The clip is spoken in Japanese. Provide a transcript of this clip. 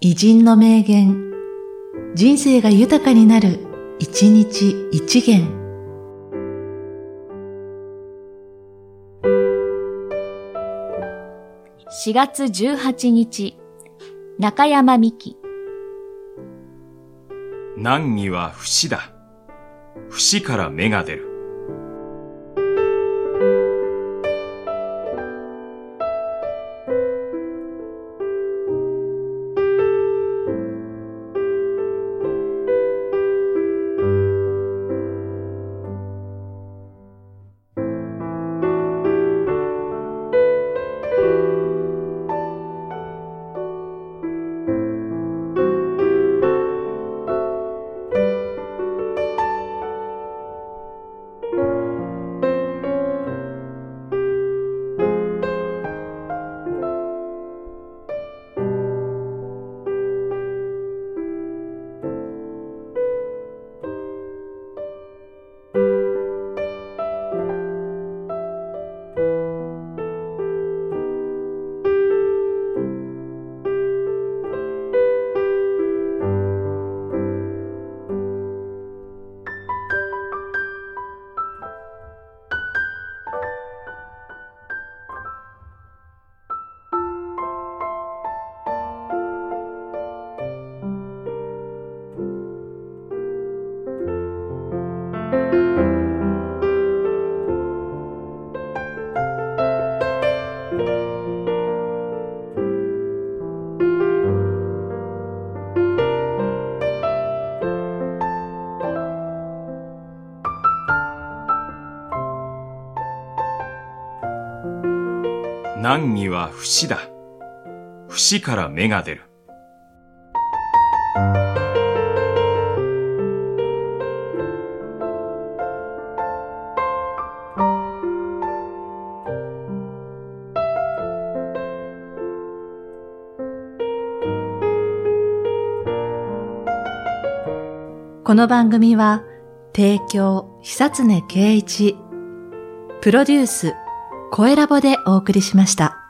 偉人の名言、人生が豊かになる、一日一元。 4月18日、中山美希。 難儀は節だ。節から芽が出る。難儀は節だ。節から芽が出る。 この番組は、提供、久常圭一、プロデュース、声ラボでお送りしました。